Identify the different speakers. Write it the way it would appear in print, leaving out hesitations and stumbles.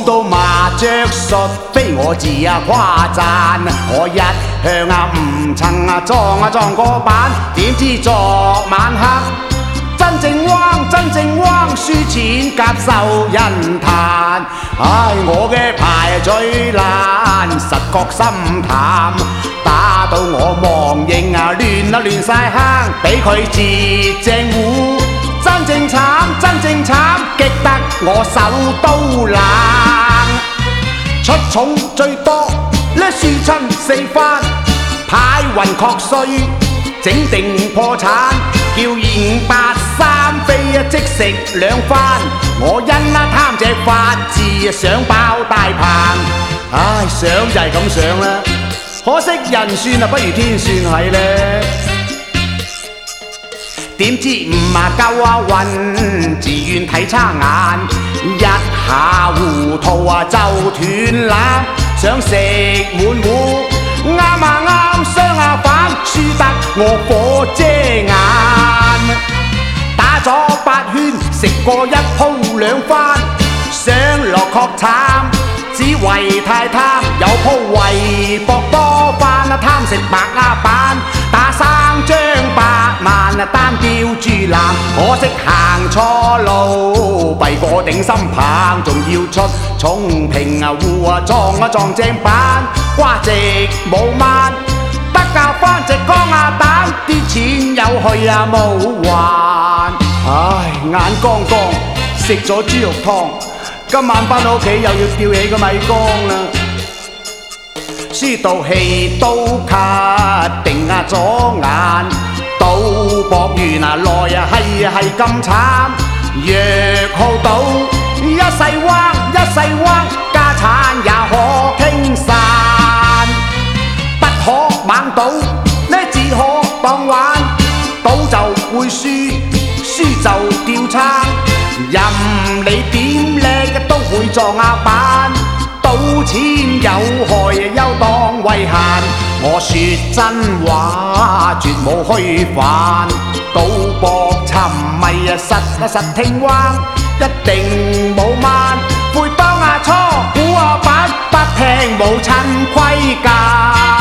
Speaker 1: 到麻雀術，非我自誇讚。我一向唔曾撞過板，點知昨晚黑。 真正彎，輸錢夾受人彈。唉，我嘅牌最爛，實覺心淡。打到我忘形亂晒坑，俾佢截正糊。真正慘，激得我手都冷。出重最多，呢輸親4番，牌運確衰，整定破產。 叫2583飛即食2番，我因貪隻法治想爆大棚，唉想就係咁想啦，可惜人算不如天算係咧。點知唔夠運，自願睇差眼，一下糊塗就斷纜，想食滿糊，啱相反，輸得我火遮眼。 打咗8圈，食過1鋪2番，上落確慘，只為太貪，有鋪圍博多番，貪食白板，打3張8萬，單吊住男，可惜行錯路，弊過頂心棒，仲要出重平戶撞正板，瓜直冇蚊。 得教翻隻江蛋，啲錢有去冇還。唉，眼光食咗豬肉湯，今晚翻到屋企又要吊起個米缸啦。輸到氣都咳，定咗眼，賭博原來係咁慘。若號賭一世彎，家產也可傾散。 可猛賭，呢只可當玩，賭就會輸，輸就掉撐。任你點叻都會撞板，賭錢有害休當遺限。我說真話，絕冇虛泛。賭博沉迷實聽彎，一定冇慢。會當初估板，不聽冇親規格。